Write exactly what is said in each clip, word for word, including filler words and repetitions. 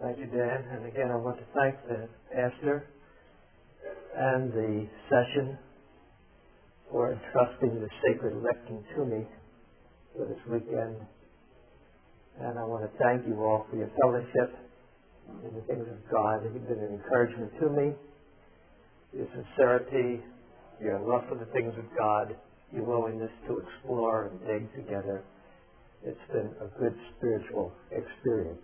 Thank you, Dan. And again, I want to thank the pastor and the session for entrusting the sacred lectern to me for this weekend. And I want to thank you all for your fellowship in the things of God. You've been an encouragement to me. Your sincerity, your love for the things of God, your willingness to explore and dig together. It's been a good spiritual experience.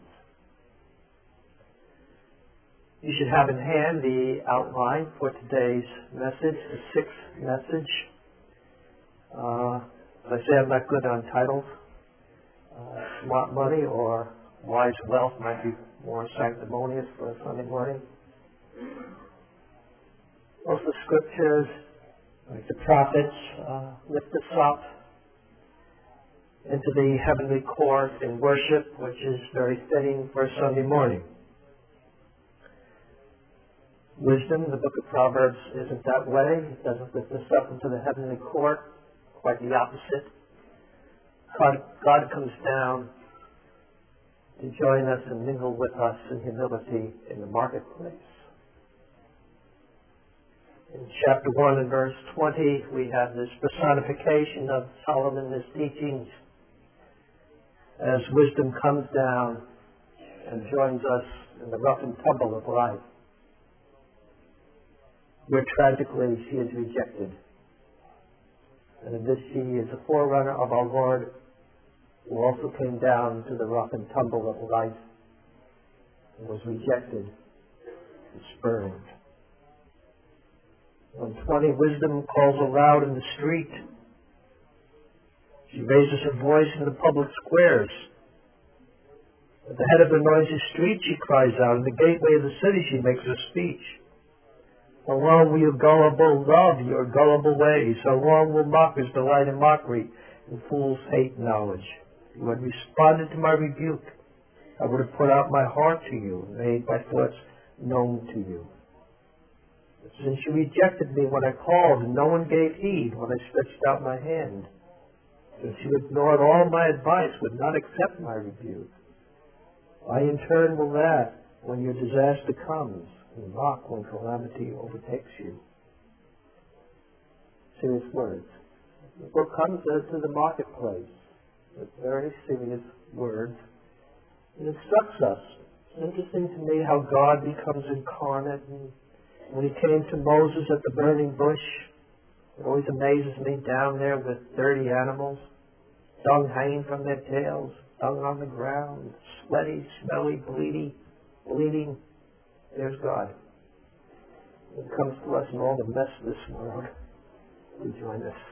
You should have in hand the outline for today's message, the sixth message. Uh, as I say, I'm not good on titles. Uh, smart money or wise wealth might be more sanctimonious for a Sunday morning. Most of the scriptures, like the prophets, uh, lift us up into the heavenly court in worship, which is very fitting for a Sunday morning. Wisdom, the book of Proverbs, isn't that way. It doesn't lift us up into the heavenly court. Quite the opposite. God, God comes down to join us and mingle with us in humility in the marketplace. In chapter one and verse twenty, we have this personification of Solomon and his teachings as wisdom comes down and joins us in the rough and tumble of life, where tragically she is rejected. And in this she is a forerunner of our Lord, who also came down to the rough and tumble of life and was rejected and spurned. When twenty, wisdom calls aloud in the street. She raises her voice in the public squares. At the head of the noisy street she cries out. In the gateway of the city she makes her speech. How long will you gullible love your gullible ways? How long will mockers delight in mockery and fools hate knowledge? You had responded to my rebuke. I would have put out my heart to you, made my thoughts known to you. But since you rejected me when I called, and no one gave heed when I stretched out my hand, since you ignored all my advice, would not accept my rebuke, I in turn will laugh when your disaster comes, and mock when calamity overtakes you. Serious words. The book comes to the marketplace with very serious words. It instructs us. It's interesting to me how God becomes incarnate. And when he came to Moses at the burning bush, it always amazes me, down there with dirty animals, dung hanging from their tails, dung on the ground, sweaty, smelly, bleedy, bleeding. There's God. He comes to us in all the mess of this world to join us.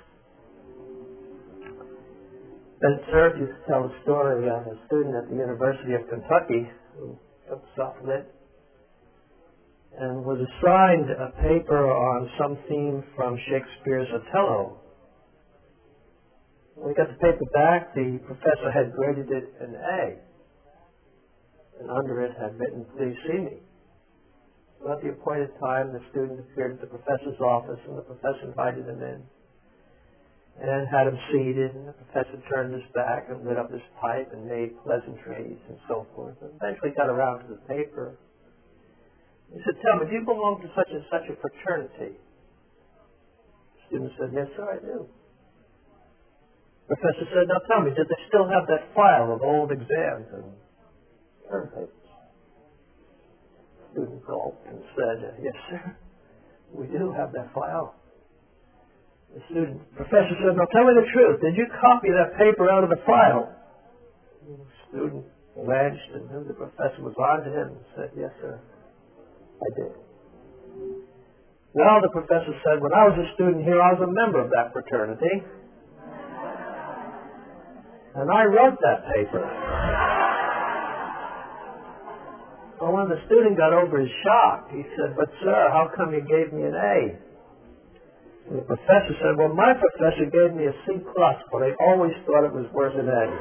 Ben Serb used to tell a story of a student at the University of Kentucky who took self-lit and was assigned a paper on some theme from Shakespeare's Othello. When he got the paper back, the professor had graded it an A, and under it had written, "Please see me." So at the appointed time, the student appeared at the professor's office, and the professor invited him in and had him seated, and the professor turned his back and lit up his pipe and made pleasantries and so forth, and eventually got around to the paper. He said, "Tell me, do you belong to such and such a fraternity?" The student said, "Yes, sir, I do." The professor said, "Now tell me, did they still have that file of old exams and term papers?" The student gulped and said, "Yes, sir, we do have that file." The student, professor said, "Now tell me the truth. Did you copy that paper out of the file?" The student blanched and knew the professor was on to him and said, "Yes, sir, I did." Well, the professor said, "When I was a student here, I was a member of that fraternity. And I wrote that paper." Well, when the student got over his shock, he said, "But sir, how come you gave me an A?" And the professor said, "Well, my professor gave me a C plus, but I always thought it was worth an A."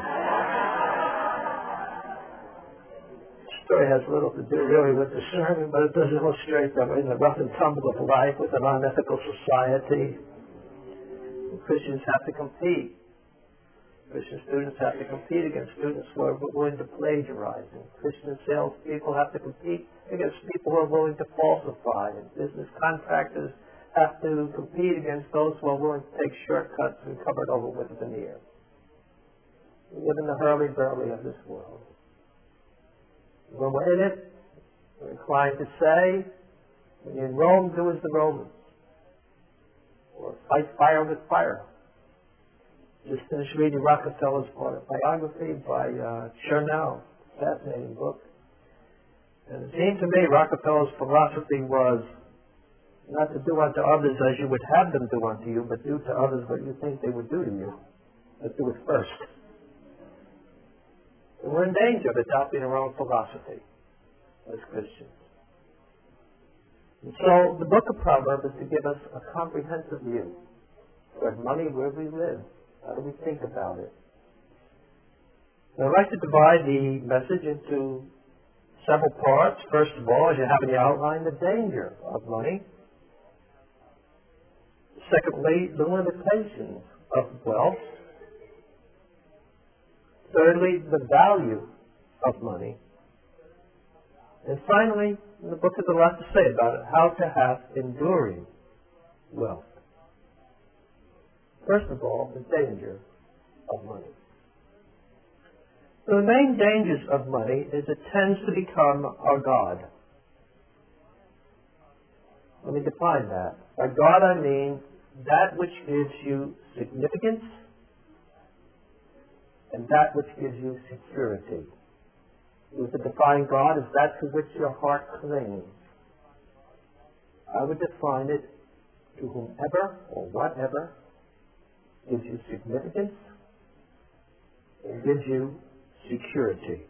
The story has little to do really with the sermon, but it does illustrate that we're in the rough and tumble of life with an unethical society. Christians have to compete. Christian students have to compete against students who are willing to plagiarize, and Christian salespeople have to compete against people who are willing to falsify, and business contractors have to compete against those who are willing to take shortcuts and cover it over with a veneer. We live in the hurly-burly of this world. When we're in it, we're inclined to say, when you're in Rome, do as the Romans, or fight fire with fire. Just finished reading Rockefeller's biography by uh, Chernow, fascinating book. And it seemed to me Rockefeller's philosophy was not to do unto others as you would have them do unto you, but do to others what you think they would do to you. But do it first. And we're in danger of adopting our own philosophy as Christians. And so the book of Proverbs is to give us a comprehensive view toward money, where we live. How do we think about it? And I'd like to divide the message into several parts. First of all, as you have in the outline, the danger of money. Secondly, the limitations of wealth. Thirdly, the value of money. And finally, the book has a lot to say about it, how to have enduring wealth. First of all, the danger of money. So the main dangers of money is it tends to become our God. Let me define that. By God I mean that which gives you significance and that which gives you security. If we could define God as that to which your heart clings, I would define it to whomever or whatever gives you significance and gives you security.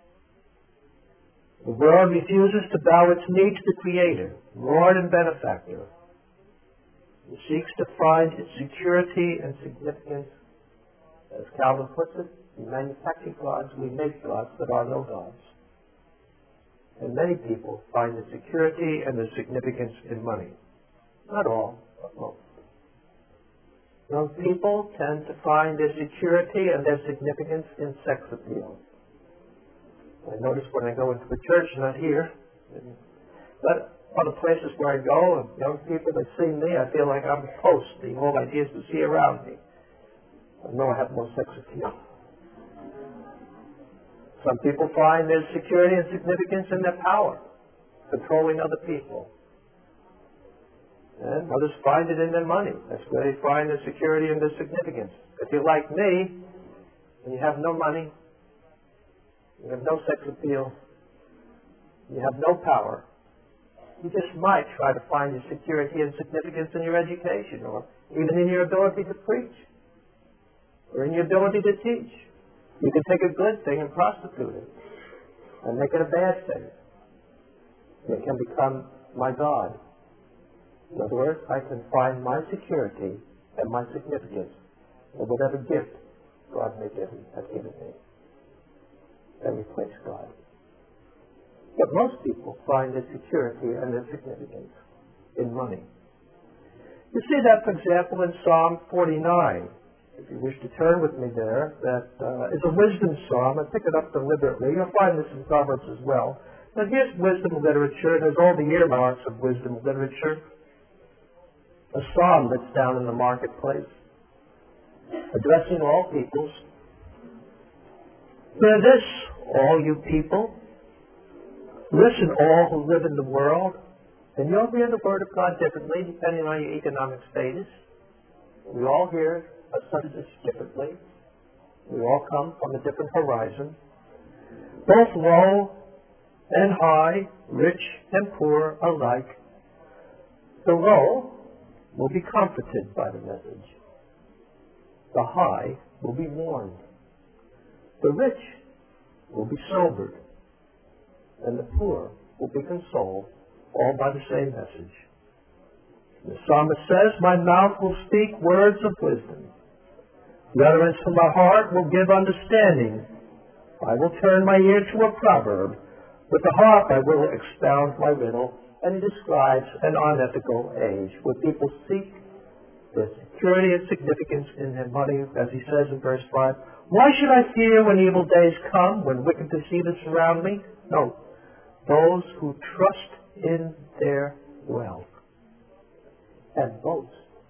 The world refuses to bow its knee to the Creator, Lord and Benefactor. It seeks to find its security and significance, as Calvin puts it, we manufacture gods, we make gods, but are no gods. And many people find the security and the significance in money. Not all, but most. Young people tend to find their security and their significance in sex appeal. I notice when I go into the church, not here, but other places where I go, and young people that see me, I feel like I'm a post. The whole idea is to see around me. I know I have more sex appeal. Some people find their security and significance in their power, controlling other people. And others find it in their money. That's where they find their security and their significance. If you're like me, and you have no money, you have no sex appeal, you have no power, you just might try to find your security and significance in your education, or even in your ability to preach, or in your ability to teach. You can take a good thing and prostitute it, and make it a bad thing. It can become my God. In other words, I can find my security and my significance in whatever gift God may give me, has given me, and replace God. But most people find their security and their significance in money. You see that, for example, in Psalm forty-nine. If you wish to turn with me there, that uh, is a wisdom psalm. I pick it up deliberately. You'll find this in Proverbs as well. But here's wisdom literature. There's all the earmarks of wisdom literature. A psalm that's down in the marketplace, addressing all peoples. Hear this, all you people. Listen, all who live in the world. And you'll hear the word of God differently depending on your economic status. We all hear a subject differently. We all come from a different horizon. Both low and high, rich and poor alike. The low will be comforted by the message. The high will be warned. The rich will be sobered. And the poor will be consoled, all by the same message. The psalmist says, my mouth will speak words of wisdom. The utterance from my heart will give understanding. I will turn my ear to a proverb. With the harp I will expound my riddle. And he describes an unethical age where people seek their security and significance in their money, as he says in verse five, Why should I fear when evil days come, when wicked deceivers surround me? No. Those who trust in their wealth and boast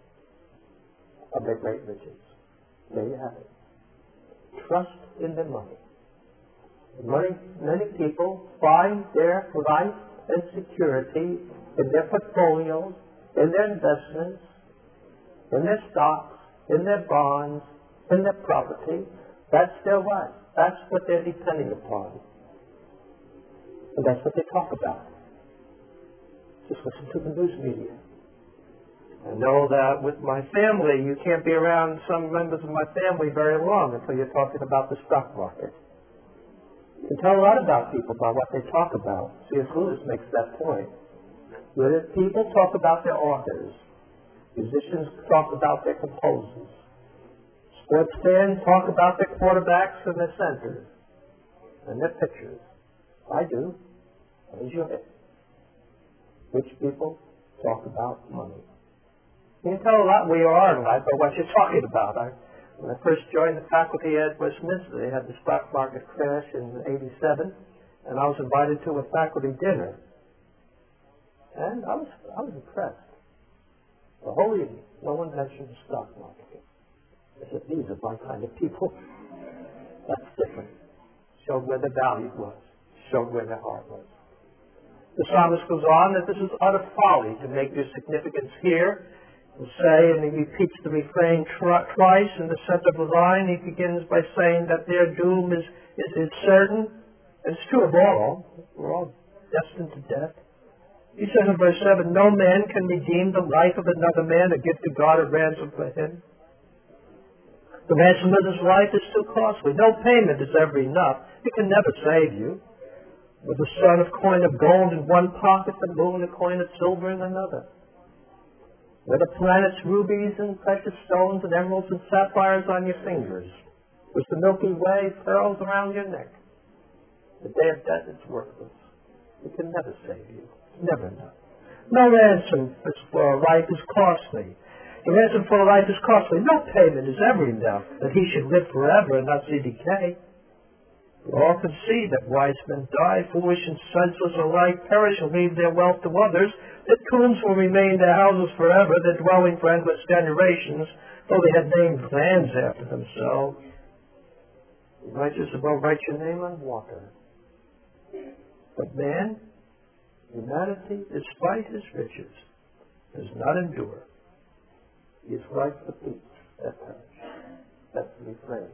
of their great riches. There you have it. Trust in their money. Money, many people find their life and security in their portfolios, in their investments, in their stocks, in their bonds, in their property. That's their life. That's what they're depending upon. And that's what they talk about. Just listen to the news media. I know that with my family, you can't be around some members of my family very long until you're talking about the stock market. You can tell a lot about people by what they talk about. C S Lewis makes that point. Where people talk about their authors. Musicians talk about their composers. Sports fans talk about their quarterbacks and their centers and their pitchers. I do. I enjoy it. Rich people talk about money. You can tell a lot where you are in life by what you're talking about. I, when I first joined the faculty at Westminster, they had the stock market crash in eighty-seven, and I was invited to a faculty dinner. And I was I was impressed. The whole evening, no one mentioned the stock market. I said, these are my kind of people. That's different. Showed where their value was. Showed where their heart was. The psalmist goes on that this is utter folly to make your significance here. He'll say, and he repeats the refrain twice in the center of the line. He begins by saying that their doom is, is, is certain. And it's true of all. We're all destined to death. He says in verse seven, no man can redeem the life of another man or give to God a ransom for him. The ransom of his life is too costly. No payment is ever enough. It can never save you. With the sun a coin of gold in one pocket, the moon a coin of silver in another. With the planets, rubies and precious stones and emeralds and sapphires on your fingers. With the Milky Way, pearls around your neck. The day of death is worthless. It can never save you. Never enough. No ransom for a life is costly. The ransom for a life is costly. No payment is ever enough that he should live forever and not see decay. We all can see that wise men die, foolish and senseless alike perish and leave their wealth to others, that tombs will remain their houses forever, their dwelling for endless generations, though they had named lands after themselves. The righteous will write your name on water. But man, humanity, despite his riches, does not endure. He is like the beasts that perish. That's the refrain.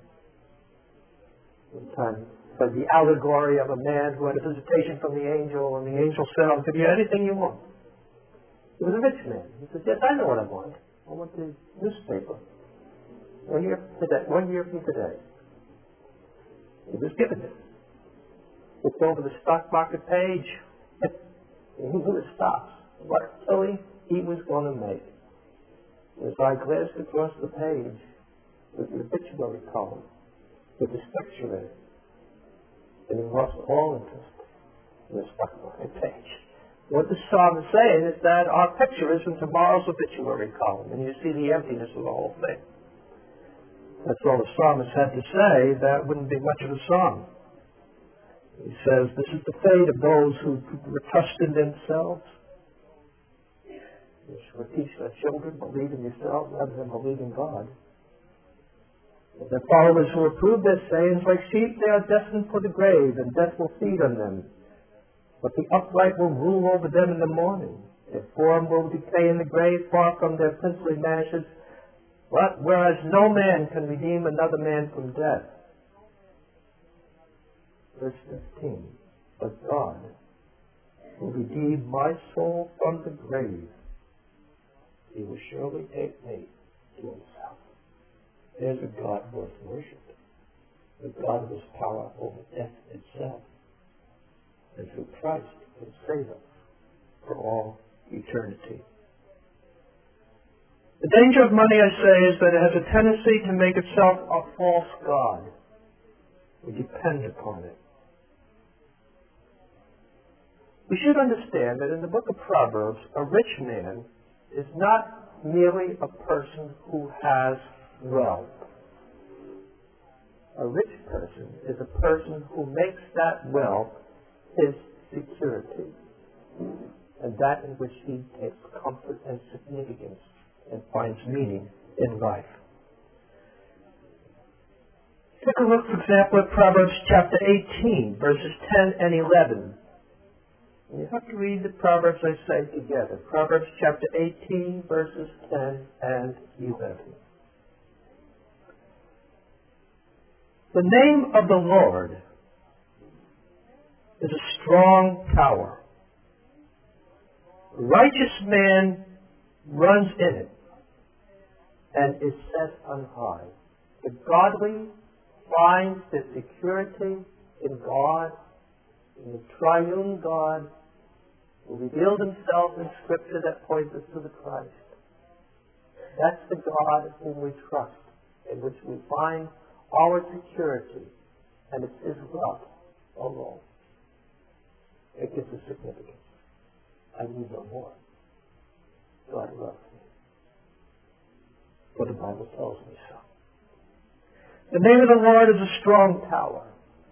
One time, but the allegory of a man who had a visitation from the angel, and the angel said, I'll give you anything you want. He was a rich man. He said, yes, I know what I want. I want the newspaper. One year today, one year from today. He was given it. Looked over the stock market page. And he knew his stocks. What killing he was going to make. As I glanced across the page, with the obituary column, with his picture in it, and he lost all interest in the stock market page. What the psalm is saying is that our picture is in tomorrow's obituary column, and you see the emptiness of the whole thing. That's all the psalmist had to say. That wouldn't be much of a song. He says, this is the fate of those who trust in themselves. You should teach their children, believe in yourself rather than believe in God. If their followers who approve their sayings, like sheep, they are destined for the grave, and death will feed on them. But the upright will rule over them in the morning. Their form will decay in the grave, far from their princely mansions. But whereas no man can redeem another man from death. Verse fifteen. But God will redeem my soul from the grave. He will surely take me to himself. There's a God worth worship. The God of his power over death itself. And through Christ can save us for all eternity. The danger of money, I say, is that it has a tendency to make itself a false God. We depend upon it. We should understand that in the book of Proverbs, a rich man is not merely a person who has wealth. A rich person is a person who makes that wealth his security, and that in which he takes comfort and significance and finds meaning in life. Take a look, for example, at Proverbs chapter eighteen, verses ten and eleven. And you have to read the Proverbs, I say, together. Proverbs chapter eighteen, verses ten and eleven. The name of the Lord is a strong tower. A righteous man runs in it and is set on high. The godly finds their security in God, in the triune God, who revealed himself in Scripture that points us to the Christ. That's the God whom we trust, in which we find our security, and it's his wealth alone. It gives us significance. I need no more. God loves me. For the Bible tells me so. The name of the Lord is a strong tower.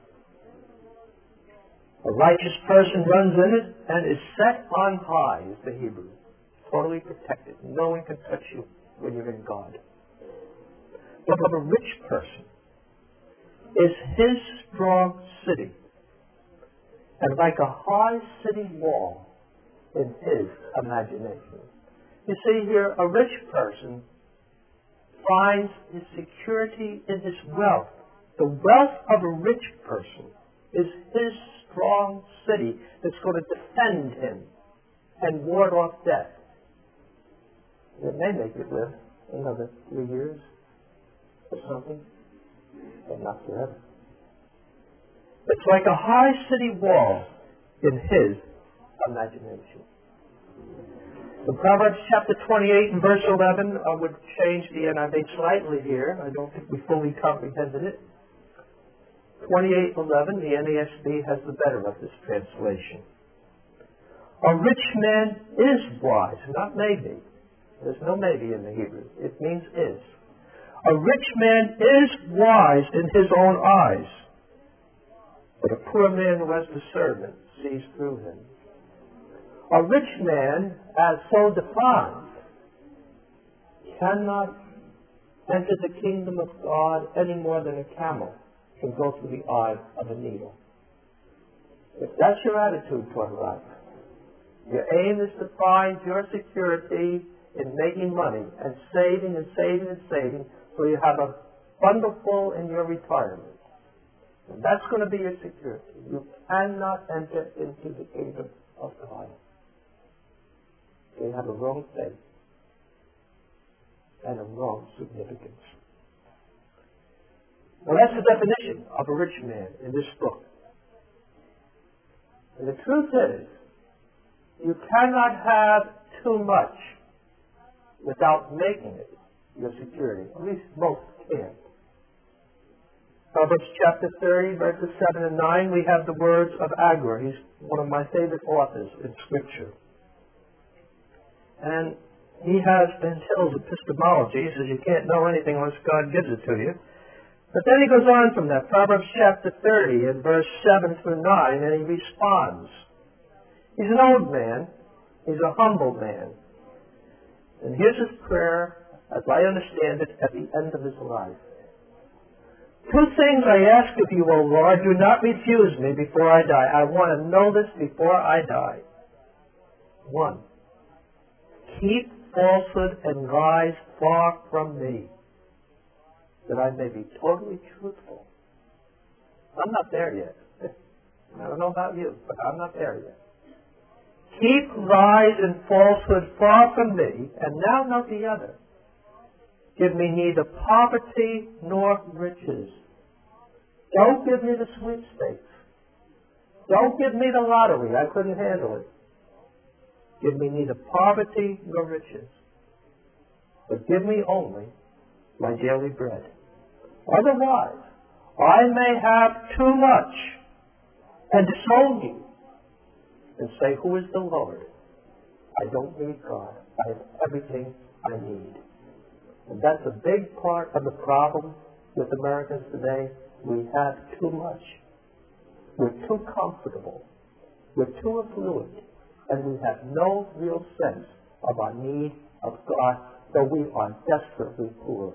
A righteous person runs in it and is set on high, is the Hebrew. Totally protected. No one can touch you when you're in God. But of a rich person is his strong city, and like a high city wall in his imagination. You see here, a rich person finds his security in his wealth. The wealth of a rich person is his strong city that's going to defend him and ward off death. It may make it live another three years or something, but not forever. It's like a high city wall in his imagination. In Proverbs chapter twenty-eight and verse eleven, I would change the N I V slightly here. I don't think we fully comprehended it. twenty-eight eleven, the N A S B has the better of this translation. A rich man is wise, not maybe. There's no maybe in the Hebrew. It means is. A rich man is wise in his own eyes, but a poor man who has discernment sees through him. A rich man, as so defined, cannot enter the kingdom of God any more than a camel can go through the eye of a needle. If that's your attitude toward life, your aim is to find your security in making money and saving and saving and saving so you have a bundle full in your retirement. And that's going to be your security. You cannot enter into the kingdom of God. You have a wrong faith and a wrong significance. Well, that's the definition of a rich man in this book. And the truth is, you cannot have too much without making it your security. At least most can't. Proverbs chapter thirty, verses seven and nine, we have the words of Agur. He's one of my favorite authors in Scripture. And he has Ben Hill's epistemology. He says you can't know anything unless God gives it to you. But then he goes on from that, Proverbs chapter thirty and verse seven through nine, and he responds. He's an old man. He's a humble man. And here's his prayer, as I understand it, at the end of his life. Two things I ask of you, O Lord. Do not refuse me before I die. I want to know this before I die. One, keep falsehood and lies far from me, that I may be totally truthful. I'm not there yet. I don't know about you, but I'm not there yet. Keep lies and falsehood far from me, and now note the other. Give me neither poverty nor riches. Don't give me the sweepstakes. Don't give me the lottery. I couldn't handle it. Give me neither poverty nor riches, but give me only my daily bread. Otherwise, I may have too much and disown you and say, who is the Lord? I don't need God. I have everything I need. And that's a big part of the problem with Americans today. We have too much. We're too comfortable. We're too affluent. And we have no real sense of our need of God, though we are desperately poor.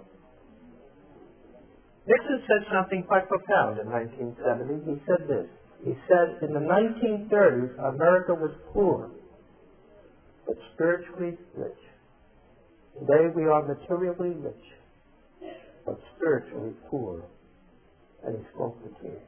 Nixon said something quite profound in nineteen seventy. He said this. He said, in the nineteen thirties, America was poor, but spiritually rich. Today we are materially rich, but spiritually poor. And he spoke the truth.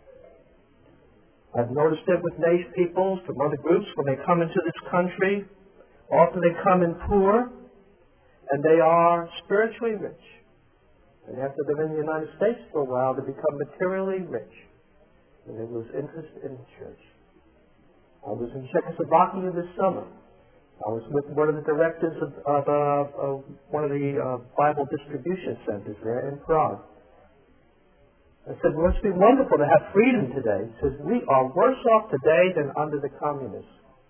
I've noticed it with native peoples from other groups when they come into this country. Often they come in poor, and they are spiritually rich. And after they've been in the United States for a while, they become materially rich. And they lose interest in the church. I was in Czechoslovakia this summer. I was with one of the directors of, of, uh, of one of the uh, Bible distribution centers there in Prague. I said, well, it must be wonderful to have freedom today. He says, we are worse off today than under the communists.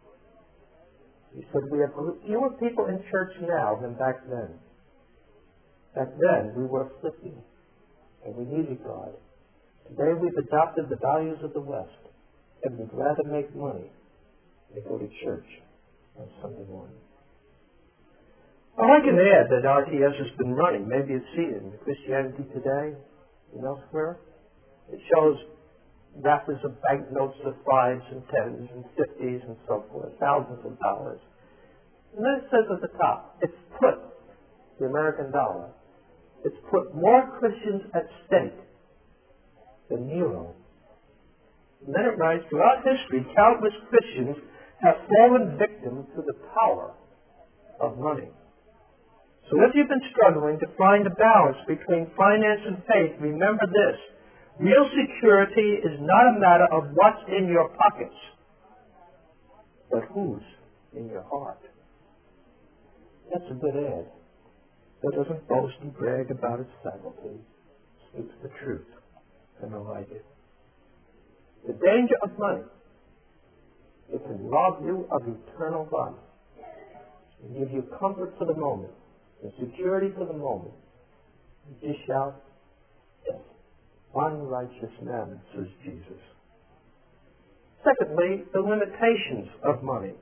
He said, we have fewer people in church now than back then. Back then, we were afflicted, and we needed God. Today, we've adopted the values of the West, and we'd rather make money than go to church on Sunday morning. Well, I can add that R T S has been running. Maybe you've seen it in Christianity Today and elsewhere. It shows wrappers of banknotes of fives and tens and fifties and so forth, thousands of dollars. And then it says at the top, it's put, the American dollar, it's put more Christians at stake than Nero. And then it writes, throughout history, countless Christians have fallen victim to the power of money. So if you've been struggling to find a balance between finance and faith, remember this. Real security is not a matter of what's in your pockets, but who's in your heart. That's a good ad. That doesn't boast and brag about its faculty. Speaks the truth, and I like it. The danger of money, it can rob you of eternal life and give you comfort for the moment and security for the moment. You dish out death. Unrighteous man, says Jesus. Secondly, the limitations of money.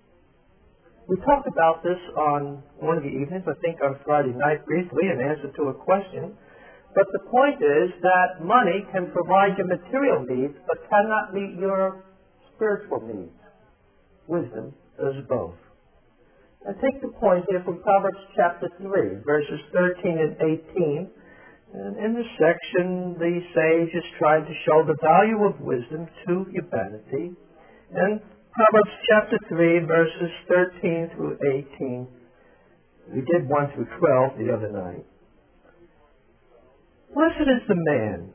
We talked about this on one of the evenings, I think on Friday night briefly, in answer to a question. But the point is that money can provide your material needs, but cannot meet your spiritual needs. Wisdom does both. I take the point here from Proverbs chapter three, verses thirteen and eighteen. And in this section, the sage is trying to show the value of wisdom to humanity. And Proverbs chapter three, verses thirteen through eighteen. We did one through twelve the other night. Blessed is the man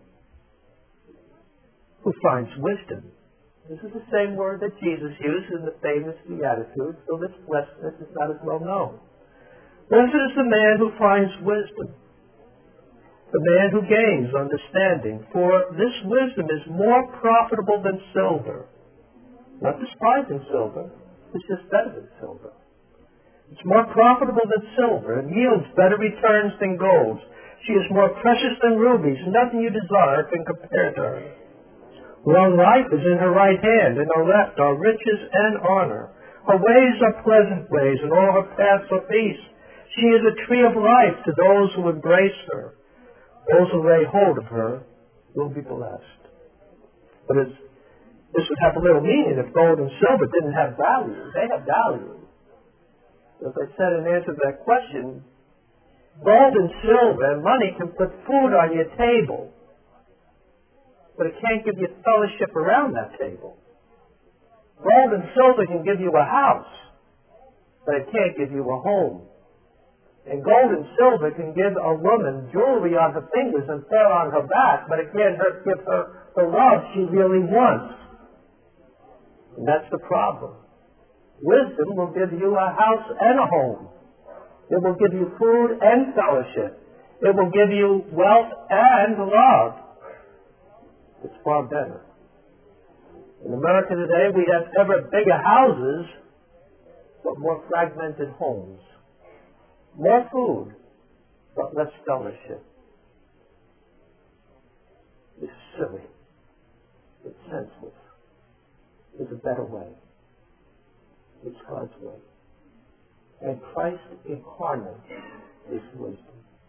who finds wisdom. This is the same word that Jesus used in the famous Beatitudes, so this blessedness is not as well known. Blessed is the man who finds wisdom, the man who gains understanding, for this wisdom is more profitable than silver. Not despising silver, it's just better than silver. It's more profitable than silver and yields better returns than gold. She is more precious than rubies. Nothing you desire can compare to her. Long life is in her right hand, and her left are riches and honor. Her ways are pleasant ways, and all her paths are peace. She is a tree of life to those who embrace her. Those who lay hold of her will be blessed. But it's, this would have a little meaning if gold and silver didn't have value. They have value. As I said in answer to that question, gold and silver and money can put food on your table, but it can't give you fellowship around that table. Gold and silver can give you a house, but it can't give you a home. And gold and silver can give a woman jewelry on her fingers and fur on her back, but it can't hurt, give her the love she really wants. And that's the problem. Wisdom will give you a house and a home. It will give you food and fellowship. It will give you wealth and love. It's far better. In America today, we have ever bigger houses, but more fragmented homes. More food, but less fellowship. is silly. It's senseless. There's a better way. It's God's way. And Christ incarnate is wisdom.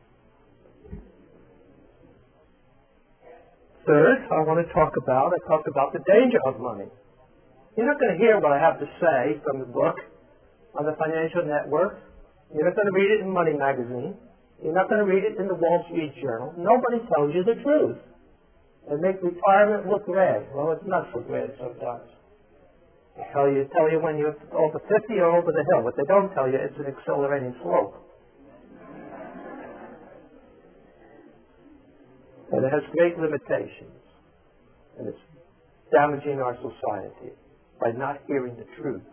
Third, I want to talk about, I talked about the danger of money. You're not going to hear what I have to say from the book on the Financial Network. You're not going to read it in Money Magazine. You're not going to read it in the Wall Street Journal. Nobody tells you the truth. They make retirement look red. Well, it's not so red sometimes. They tell you, tell you when you're over fifty or over the hill. What they don't tell you, it's an accelerating slope. And it has great limitations. And it's damaging our society by not hearing the truth.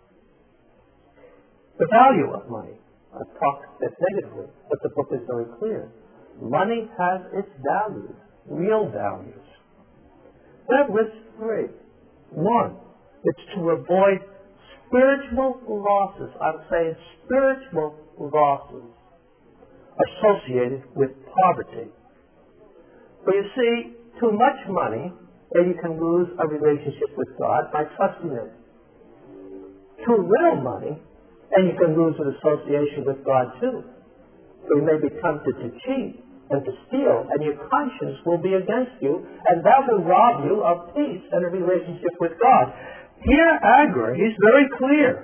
The value of money. I've talked that negatively, but the book is very clear. Money has its values, real values. That lists three. One, it's to avoid spiritual losses. I'm saying spiritual losses associated with poverty. But you see, too much money, and you can lose a relationship with God by trusting it. Too little money, and you can lose an association with God too. So you may be tempted to cheat and to steal, and your conscience will be against you, and that will rob you of peace and a relationship with God. Here, Agur, he's very clear.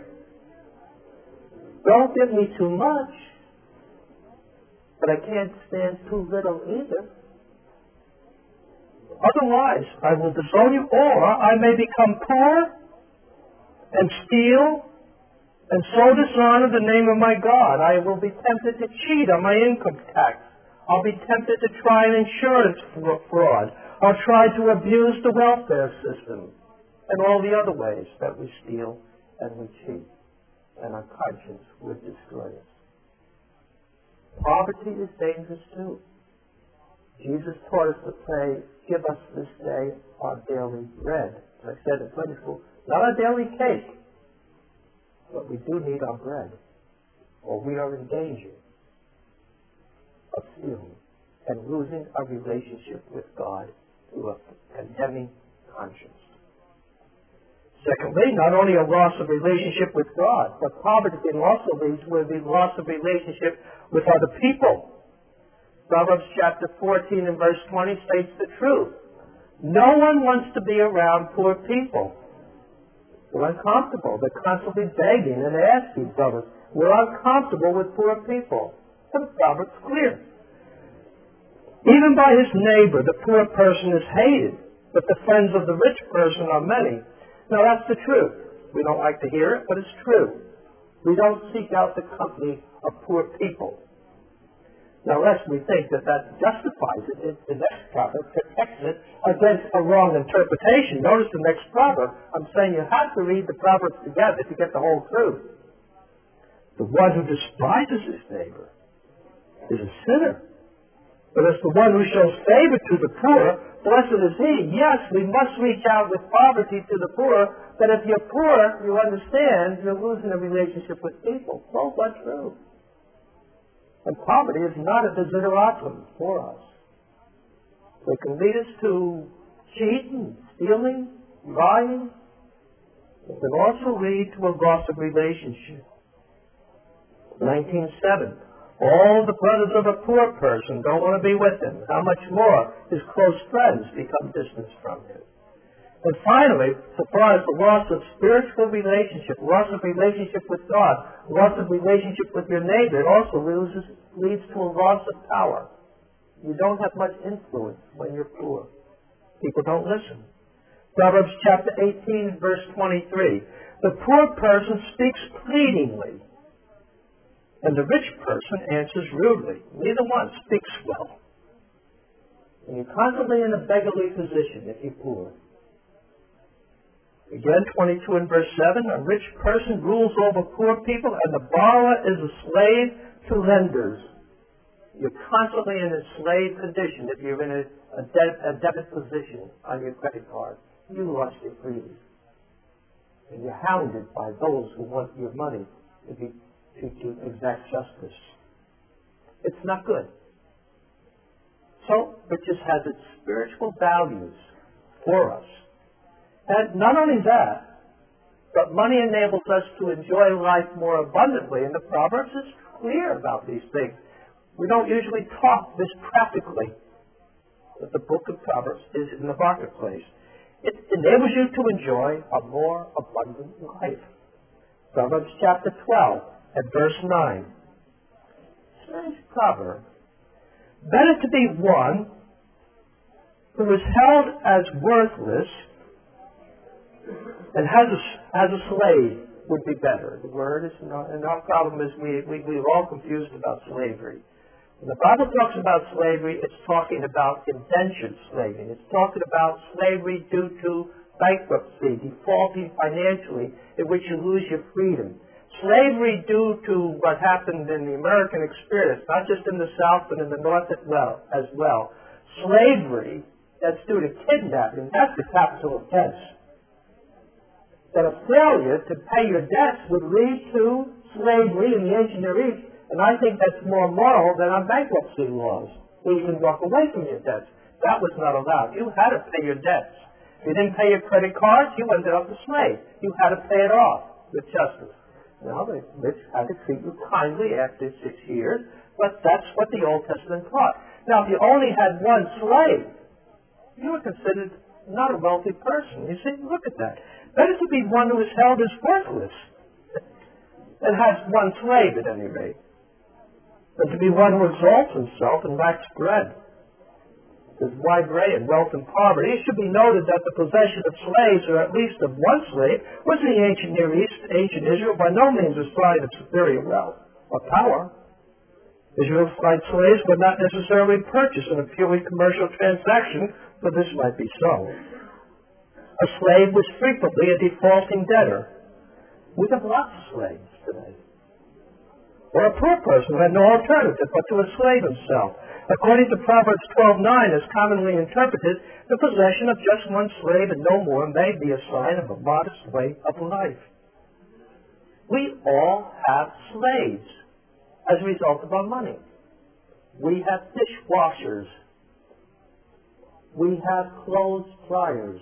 Don't give me too much, but I can't stand too little either. Otherwise, I will disown you, or I may become poor and steal and so dishonor the name of my God. I will be tempted to cheat on my income tax. I'll be tempted to try an insurance fraud. I'll try to abuse the welfare system and all the other ways that we steal and we cheat. And our conscience would destroy us. Poverty is dangerous too. Jesus taught us to pray, give us this day our daily bread. As I said in Sunday school, not our daily cake, but we do need our bread, or we are in danger of stealing and losing our relationship with God through a condemning conscience. Secondly, not only a loss of relationship with God, but poverty can also lead to a loss of relationship with other people. Proverbs chapter fourteen and verse twenty states the truth. No one wants to be around poor people. They're uncomfortable. They're constantly begging and asking brothers. We're uncomfortable with poor people. And the Proverb's clear. Even by his neighbor, the poor person is hated, but the friends of the rich person are many. Now that's the truth. We don't like to hear it, but it's true. We don't seek out the company of poor people. Now, lest we think that that justifies it, it, the next proverb protects it against a wrong interpretation. Notice the next proverb. I'm saying you have to read the proverbs together to get the whole truth. The one who despises his neighbor is a sinner. But as the one who shows favor to the poor, blessed is he. Yes, we must reach out with poverty to the poor, but if you're poor, you understand you're losing a relationship with people. Both are true. And poverty is not a desideratum for us. It can lead us to cheating, stealing, lying. It can also lead to a loss of relationship. nineteen seven. All the brothers of a poor person don't want to be with him. How much more his close friends become distant from him. And finally, so far as the loss of spiritual relationship, loss of relationship with God, loss of relationship with your neighbor, it also loses, leads to a loss of power. You don't have much influence when you're poor. People don't listen. Proverbs chapter eighteen, verse twenty-three. The poor person speaks pleadingly, and the rich person answers rudely. Neither one speaks well. And you're constantly in a beggarly position if you're poor. Again, twenty-two and verse seven, a rich person rules over poor people, and the borrower is a slave to lenders. You're constantly in a slave condition if you're in a, a, de- a debit position on your credit card. You lost your freedom. And you're hounded by those who want your money to, be, to, to exact justice. It's not good. So riches has its spiritual values for us. And not only that, but money enables us to enjoy life more abundantly, and the Proverbs is clear about these things. We don't usually talk this practically, but the book of Proverbs is in the marketplace. It enables you to enjoy a more abundant life. Proverbs chapter twelve and verse nine. Strange proverb. Better to be one who is held as worthless and has a, has a slave would be better. The word is not, and our problem is we, we, we're all confused about slavery. When the Bible talks about slavery, it's talking about indentured slavery. It's talking about slavery due to bankruptcy, defaulting financially, in which you lose your freedom. Slavery due to what happened in the American experience, not just in the South, but in the North as well. As well. Slavery, that's due to kidnapping, that's the capital offense. That a failure to pay your debts would lead to slavery in the ancient Near East, and I think that's more moral than our bankruptcy laws, where you can walk away from your debts. That was not allowed. You had to pay your debts. If you didn't pay your credit cards, you ended up a slave. You had to pay it off with justice. Now, the rich had to treat you kindly after six years, but that's what the Old Testament taught. Now, if you only had one slave, you were considered not a wealthy person. You see, look at that. Better to be one who is held as worthless and has one slave at any rate, than to be one who exalts himself and lacks bread. There's wide array in wealth and poverty. It should be noted that the possession of slaves, or at least of one slave, was in the ancient Near East, ancient Israel, by no means a sign of superior wealth or power. Israelite slaves were not necessarily purchased in a purely commercial transaction, but this might be so. A slave was frequently a defaulting debtor. We have lots of slaves today. Or a poor person who had no alternative but to enslave himself. According to Proverbs twelve nine, as commonly interpreted, the possession of just one slave and no more may be a sign of a modest way of life. We all have slaves as a result of our money. We have dishwashers. We have clothes dryers.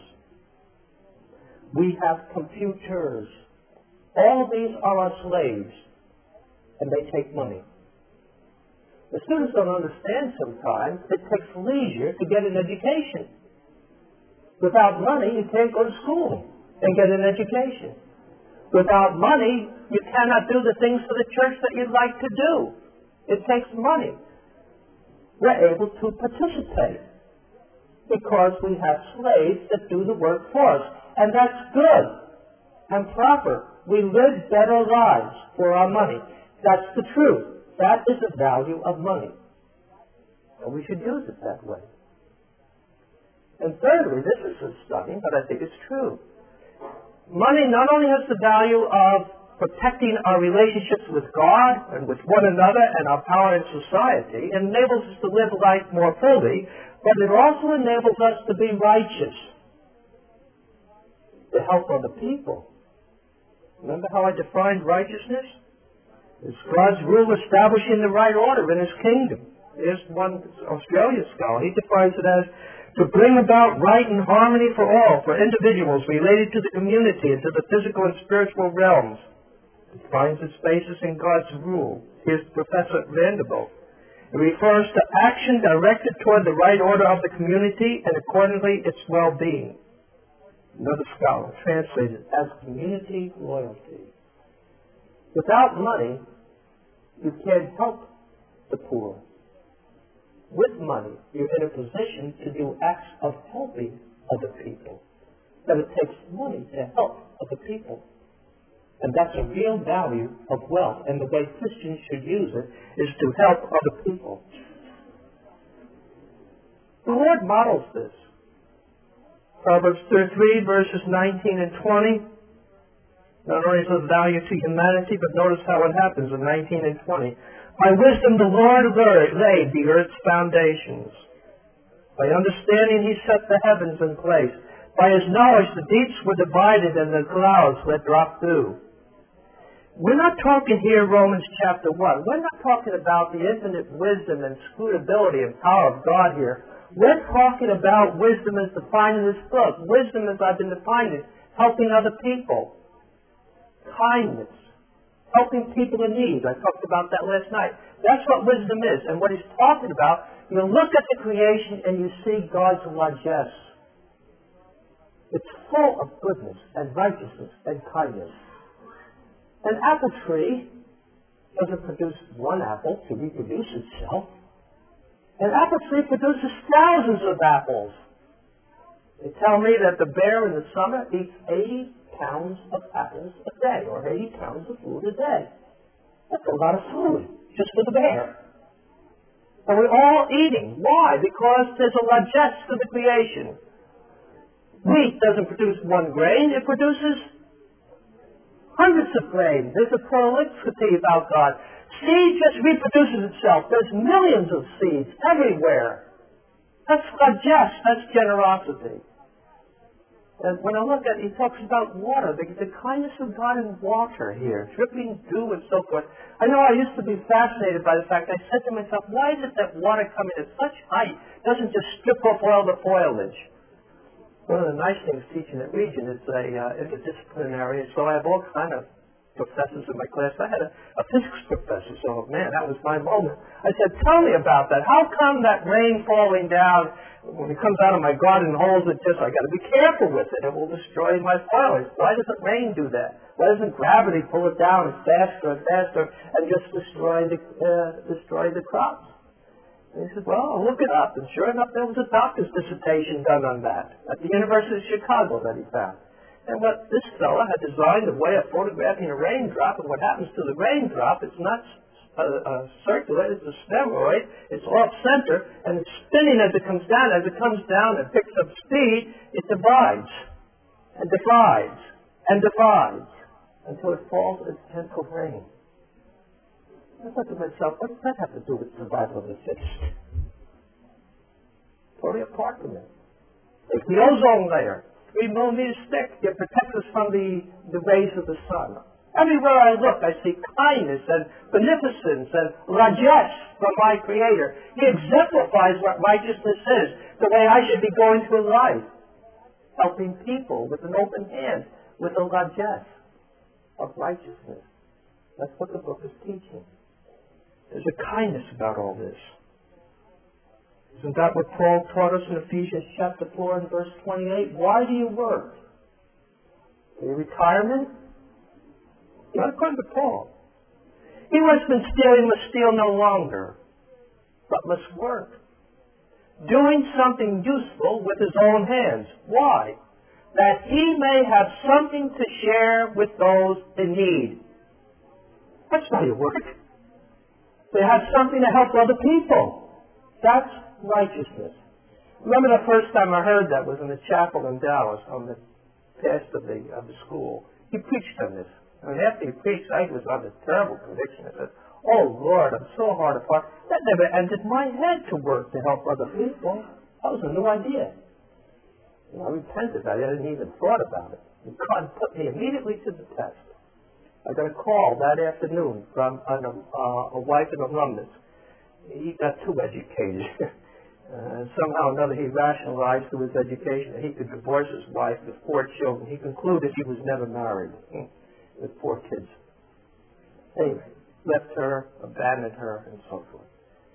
We have computers. All of these are our slaves, and they take money. The students don't understand sometimes it takes leisure to get an education. Without money, you can't go to school and get an education. Without money, you cannot do the things for the church that you'd like to do. It takes money. We're able to participate because we have slaves that do the work for us. And that's good and proper. We live better lives for our money. That's the truth. That is the value of money. And we should use it that way. And thirdly, this is stunning, but I think it's true. Money not only has the value of protecting our relationships with God and with one another and our power in society, it enables us to live life more fully, but it also enables us to be righteous, to help other people. Remember how I defined righteousness? It's God's rule establishing the right order in His kingdom. There's one Australian scholar. He defines it as to bring about right and harmony for all, for individuals related to the community and to the physical and spiritual realms. It finds its basis in God's rule. Here's Professor Vanderbilt. It refers to action directed toward the right order of the community and accordingly its well-being. Another scholar translated as community loyalty. Without money, you can't help the poor. With money, you're in a position to do acts of helping other people. But it takes money to help other people. And that's a real value of wealth. And the way Christians should use it is to help other people. The Lord models this. Proverbs thirty-three, verses nineteen and twenty. Not only is it of value to humanity, but notice how it happens in nineteen and twenty. By wisdom the Lord laid the earth's foundations. By understanding He set the heavens in place. By His knowledge the deeps were divided and the clouds let drop dew. We're not talking here, Romans chapter one. We're not talking about the infinite wisdom and scrutability and power of God here. We're talking about wisdom as defined in this book. Wisdom as I've been defined it, helping other people. Kindness. Helping people in need. I talked about that last night. That's what wisdom is. And what he's talking about, you look at the creation and you see God's largesse. It's full of goodness and righteousness and kindness. An apple tree doesn't produce one apple to reproduce itself. An apple tree produces thousands of apples. They tell me that the bear in the summer eats eighty pounds of apples a day, or eighty pounds of food a day. That's a lot of food, just for the bear. And we're all eating. Why? Because there's a largesse to the creation. Wheat doesn't produce one grain, it produces hundreds of grains. There's a prolificity about God. Seed just reproduces itself. There's millions of seeds everywhere. That's largesse, that's generosity. And when I look at it, he talks about water, the, the kindness of God in water here, dripping dew and so forth. I know I used to be fascinated by the fact, I said to myself, why is it that water coming at such height doesn't just strip off all the foliage? One of the nice things teaching at Regent is a uh, interdisciplinary, so I have all kind of professors in my class. I had a, a physics professor, so man, that was my moment. I said, tell me about that. How come that rain falling down, when it comes out of my garden and holds it just, I got to be careful with it. It will destroy my foliage. Why doesn't rain do that? Why doesn't gravity pull it down faster and faster and just destroy the, uh, destroy the crops? And he said, well, I'll look it up. And sure enough, there was a doctor's dissertation done on that at the University of Chicago that he found. And what this fellow had designed a way of photographing a raindrop, and what happens to the raindrop, it's not uh, uh, circular, it's a spheroid, it's off-center, and it's spinning as it comes down. As it comes down and picks up speed, it divides, and divides, and divides, until it falls as gentle rain. I thought to myself, what does that have to do with survival of the fittest? Totally apart from it. It's the ozone layer. Three millimeters thick. It protects us from the, the rays of the sun. Everywhere I look, I see kindness and beneficence and largesse from my Creator. He exemplifies what righteousness is, the way I should be going through life. Helping people with an open hand, with a largesse of righteousness. That's what the book is teaching. There's a kindness about all this. Isn't that what Paul taught us in Ephesians chapter four and verse twenty-eight? Why do you work? For your retirement? Not according to Paul. He who has been stealing must steal no longer, but must work. Doing something useful with his own hands. Why? That he may have something to share with those in need. That's why you work. To have something to help other people. That's righteousness. Remember the first time I heard that was in the chapel in Dallas on the pastor of the, of the school. He preached on this. I mean, after he preached, I was under terrible conviction. I said, oh, Lord, I'm so hard of heart. That never entered my head to work to help other people. That was a new idea. And I repented. I hadn't even thought about it. And God put me immediately to the test. I got a call that afternoon from an, uh, a wife and alumnus. He got too educated. uh, somehow or another he rationalized through his education that he could divorce his wife with four children. He concluded he was never married with four kids. Anyway, left her, abandoned her, and so forth.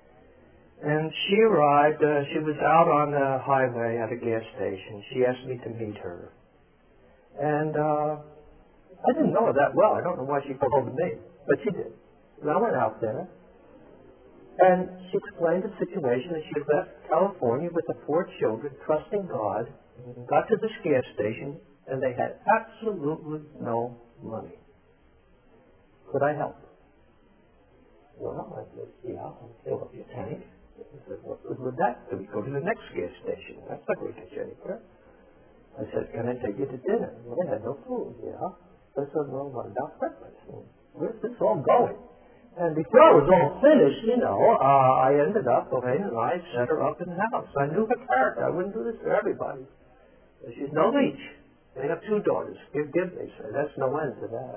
And she arrived, uh, she was out on the highway at a gas station. She asked me to meet her. And, uh, I didn't know her that well. I don't know why she called over me, but she did. And I went out there, and she explained the situation that she had left California with the four children, trusting God, and got to this gas station, and they had absolutely no money. Could I help? Well, I said, yeah, I'll fill up your tank. I said, what good would that do? We go to the next gas station. That's not going to get you anywhere. I said, can I take you to dinner? Well, they had no food, yeah. I said, well, what about breakfast? Where's this all going? And before it was all finished, you know, uh, I ended up, Lorraine and I set her up in the house. I knew her character. I wouldn't do this for everybody. She's no leech. They have two daughters. Give, give, they say. That's no end to that.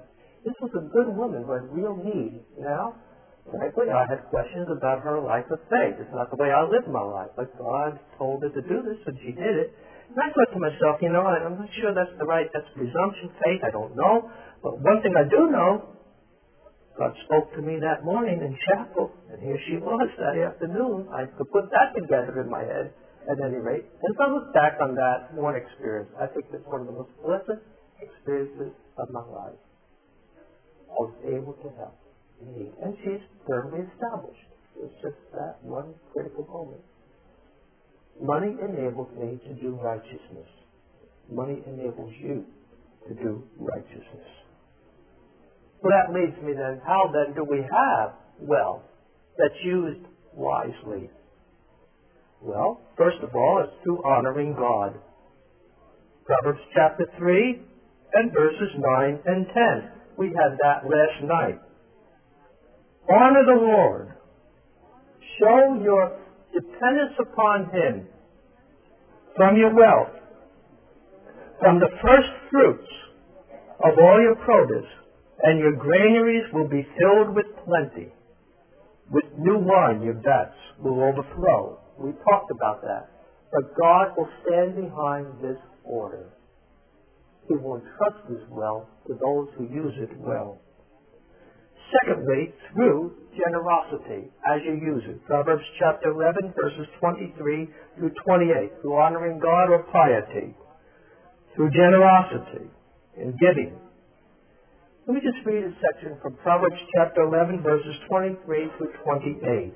This was a good woman who had real need. Now, frankly, I had questions about her life of faith. It's not the way I lived my life, but God told her to do this, and she did it. And I thought to myself, you know, I'm not sure that's the right, that's presumption, faith, I don't know. But one thing I do know, God spoke to me that morning in chapel, and here she was that afternoon. I could put that together in my head, at any rate. And if I look back on that one experience, I think it's one of the most blessed experiences of my life. I was able to help me, and she's firmly established. It's just that one critical moment. Money enables me to do righteousness. Money enables you to do righteousness. Well, that leads me then, how then do we have wealth that's used wisely? Well, first of all, it's through honoring God. Proverbs chapter three and verses nine and ten. We had that last night. Honor the Lord. Show your dependence upon Him from your wealth, from the first fruits of all your produce, and your granaries will be filled with plenty. With new wine your vats will overflow. We talked about that. But God will stand behind this order. He will entrust His wealth to those who use it well. Secondly, through generosity as you use it. Proverbs chapter eleven, verses twenty-three through twenty-eight. Through honoring God or piety. Through generosity in giving. Let me just read a section from Proverbs chapter eleven, verses twenty-three through twenty-eight.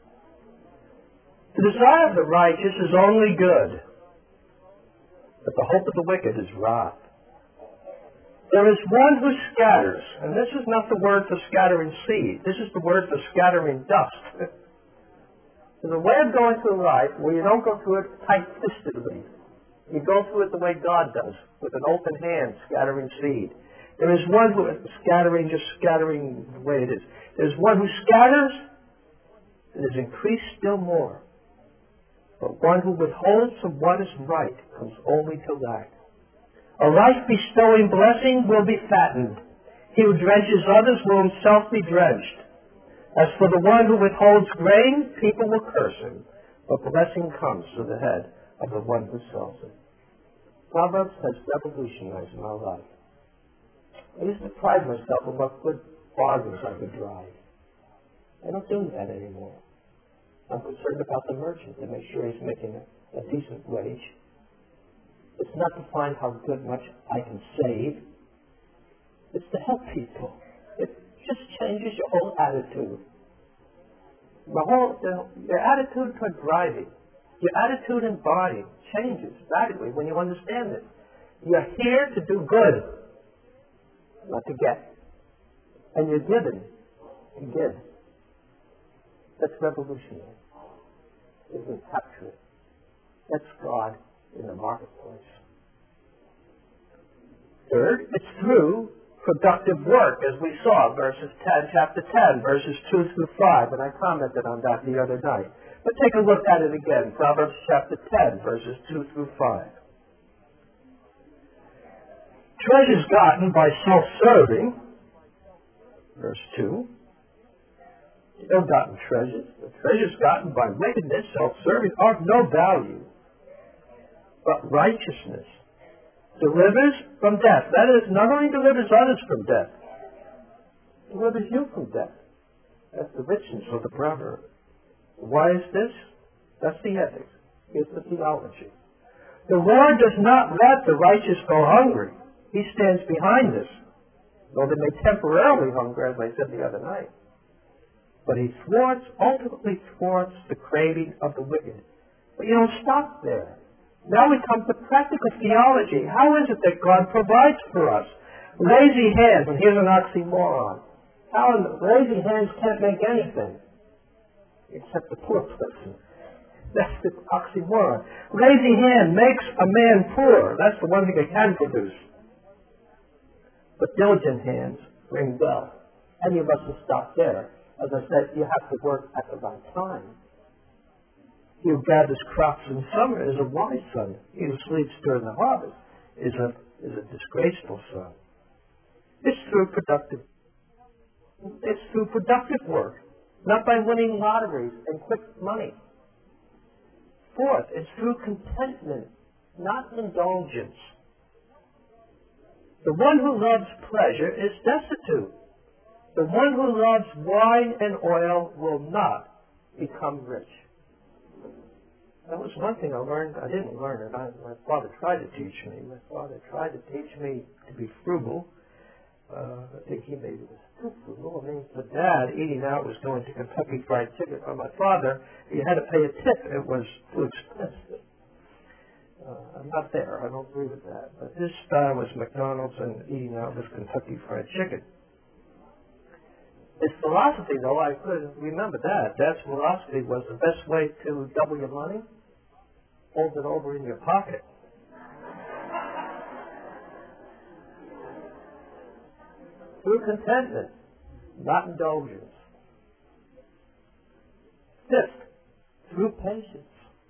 The desire of the righteous is only good, but the hope of the wicked is wrath. There is one who scatters, and this is not the word for scattering seed. This is the word for scattering dust. There's a way of going through life where you don't go through it tight-fistedly. You go through it the way God does, with an open hand, scattering seed. There is one who is scattering, just scattering the way it is. There's one who scatters and is increased still more. But one who withholds from what is right comes only to lack. A life bestowing blessing will be fattened. He who drenches others will himself be drenched. As for the one who withholds grain, people will curse him. But blessing comes to the head of the one who sells it. Proverbs has revolutionized my life. I used to pride myself on what good bargains I could drive. I don't do that anymore. I'm concerned about the merchant to make sure he's making a, a decent wage. It's not to find how good much I can save. It's to help people. It just changes your whole attitude. The whole, the, your attitude toward driving, your attitude in body changes radically when you understand it. You're here to do good, not to get. And you're given to give. That's revolutionary. It will capture it. That's God in the marketplace. Third, it's through productive work, as we saw, verses ten, chapter ten, verses two through five, and I commented on that the other night. But take a look at it again, Proverbs chapter ten, verses two through five. Treasures gotten by self-serving, verse two. Ill-gotten treasures, the treasures gotten by wickedness, self-serving, are of no value. But righteousness delivers from death. That is, not only delivers others from death, delivers you from death. That's the richness of the proverb. Why is this? That's the ethics. Here's the theology. The Lord does not let the righteous go hungry. He stands behind this, though they may temporarily hunger, as I said the other night. But He thwarts, ultimately thwarts the craving of the wicked. But you don't stop there. Now we come to practical theology. How is it that God provides for us? Lazy hands, and here's an oxymoron. How in the lazy hands can't make anything, except the poor person. That's the oxymoron. Lazy hand makes a man poor. That's the one thing it can produce. But diligent hands bring wealth. And you mustn't stop there. As I said, you have to work at the right time. He who gathers crops in summer is a wise son. He who sleeps during the harvest is a, is a disgraceful son. It's through productive. It's through productive work, not by winning lotteries and quick money. Fourth, it's through contentment, not indulgence. The one who loves pleasure is destitute. The one who loves wine and oil will not become rich. That was one thing I learned. I didn't learn it. I, my father tried to teach me. My father tried to teach me to be frugal. Uh, I think he maybe was too frugal. I mean, for Dad, eating out was going to Kentucky Fried Chicken. For my father, you had to pay a tip. It was too expensive. Uh, I'm not there. I don't agree with that. But his style was McDonald's, and eating out was Kentucky Fried Chicken. His philosophy, though, I could remember that. Dad's philosophy was the best way to double your money, hold it over in your pocket. Through contentment, not indulgence. Fifth, through patience.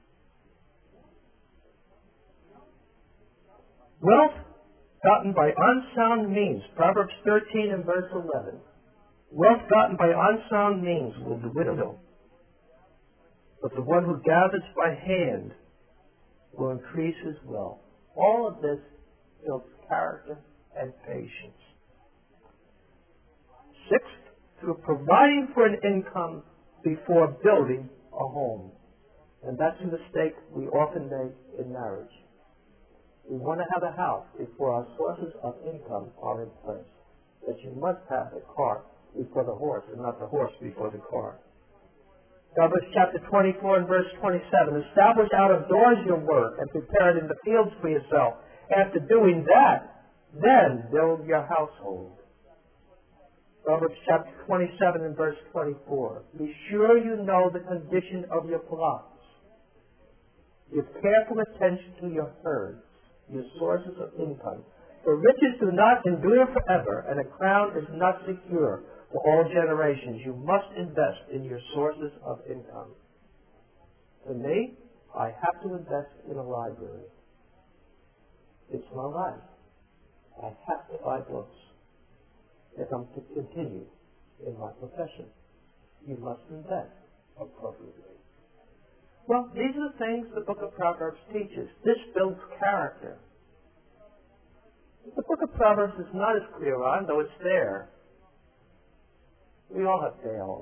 Wealth gotten by unsound means. Proverbs thirteen and verse eleven. Wealth gotten by unsound means will dwindle, but the one who gathers by hand will increase his wealth. All of this builds character and patience. Sixth, through providing for an income before building a home. And that's a mistake we often make in marriage. We want to have a house before our sources of income are in place. That you must have the cart before the horse and not the horse before the cart. Proverbs chapter twenty-four and verse twenty-seven. Establish out of doors your work and prepare it in the fields for yourself. After doing that, then build your household. Proverbs chapter twenty-seven and verse twenty-four. Be sure you know the condition of your flocks. Give careful attention to your herds, your sources of income. For riches do not endure forever, and a crown is not secure for all generations. You must invest in your sources of income. For me, I have to invest in a library. It's my life. I have to buy books if I'm to continue in my profession. You must invest appropriately. Well, these are the things the book of Proverbs teaches. This builds character. The book of Proverbs is not as clear on, though it's there. We all have failed.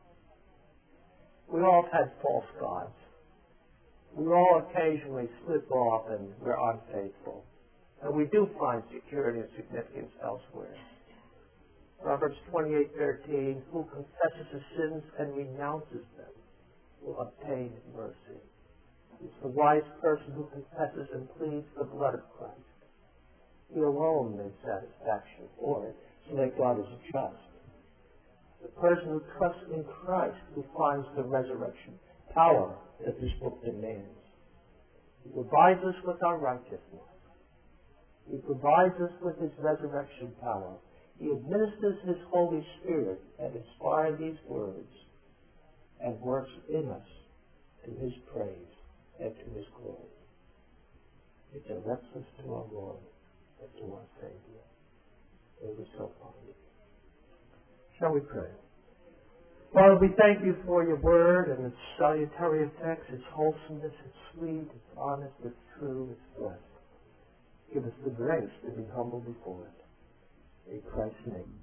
We all have had false gods. We all occasionally slip off and we're unfaithful. And we do find security and significance elsewhere. Proverbs twenty-eight thirteen, who confesses his sins and renounces them will obtain mercy. It's the wise person who confesses and pleads the blood of Christ. He alone makes satisfaction for it, so that God is just. The person who trusts in Christ, who finds the resurrection power that this book demands. He provides us with our righteousness. He provides us with his resurrection power. He administers his Holy Spirit and inspires these words and works in us to his praise and to his glory. It directs us to our Lord and to our Savior. May we so find it. Shall we pray? Father, we thank you for your word and its salutary effects, its wholesomeness, its sweet, its honest, its true, its blessed. Give us the grace to be humble before it. In Christ's name.